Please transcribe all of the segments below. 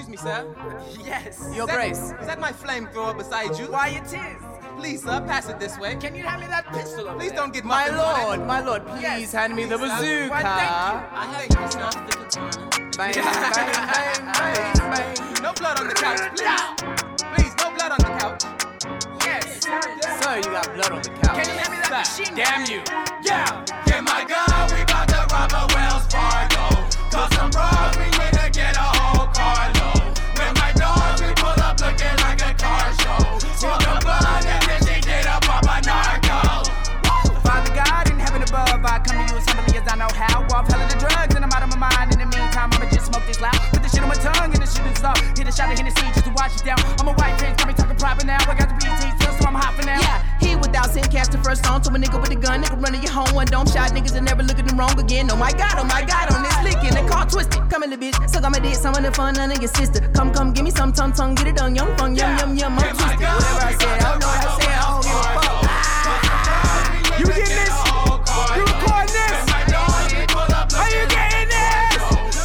me, sir. Yes. Your Grace. Is that my flamethrower beside you? Why, it is. Please, sir, pass it this way. Can you hand me that pistol over Please there? don't get muffins on it. My lord, please hand me the bazooka. Why, thank you. I have just enough the katana. Bang, bang, bang, bang, bang. No blood on the couch, please. Please, no blood on the couch. Yes. Sir, you got blood on the couch. Can you hand me that machine gun? Damn you. Yeah. Get my gun, we got to rob a Wells Fargo. Cause some bros, we need to get a whole carload. With my dogs, we pull up looking like a car show. Smoke a blunt and then she get up on my narco. Father God in heaven above, I come to you as humbly as I know how. Off hell of the drugs and I'm out of my mind. In the meantime, I'ma just smoke this loud. Put the shit on my tongue and the shit is up. Hit a shot of Hennessy just to wash it down. I'm a white prince, got me talking proper now. I got the BT still, so I'm hopping out. Yeah, he without sin cast the first song to a nigga with a gun. Nigga running your home, one dome shot. Niggas and never look at them wrong again. Oh my God, on this licking. They call twisted. Come in the bitch, suck on my dick, some of the fun, none of your sister. Come, give me some tongue, get it done, young fun, yum, I'm twisted. Whatever I said, I don't know what I said, I don't give a fuck. You getting this? You recording this? Are you getting this?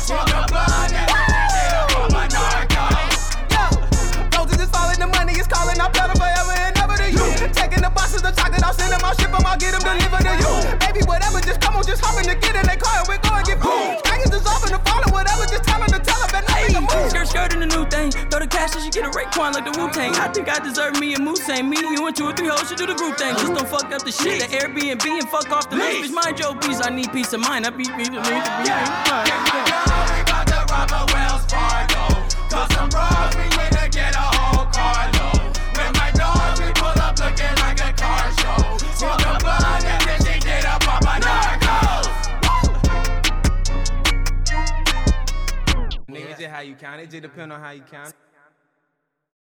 Yo, roses is falling, the money is calling, I'm better forever and ever to you. Taking the boxes of chocolate, I'll send them, I'll ship them, I'll get them delivered to you. Baby, whatever, just come on, just hop in the get in their car and we're going to get food. Skaggers is off in the fall or whatever, just tell them to tell them that nothing to move. Skirt in the new thing, throw the cash and she get a Raekwon like the Wu-Tang. I think I deserve me a Moussain. Me, you and 2 or 3 hoes should do the group thing. Just don't fuck up the shit, the Airbnb and fuck off the bitch. Mind your peace, I need peace of mind. I beat me to me. We got to rob a Wells Fargo. Cause some bros, we need to get a whole carload. With my dogs, we pull up looking like a car show. Smoke a blunt and then she get up on my narcos. Nigga, just how you count. It just depend on how you count.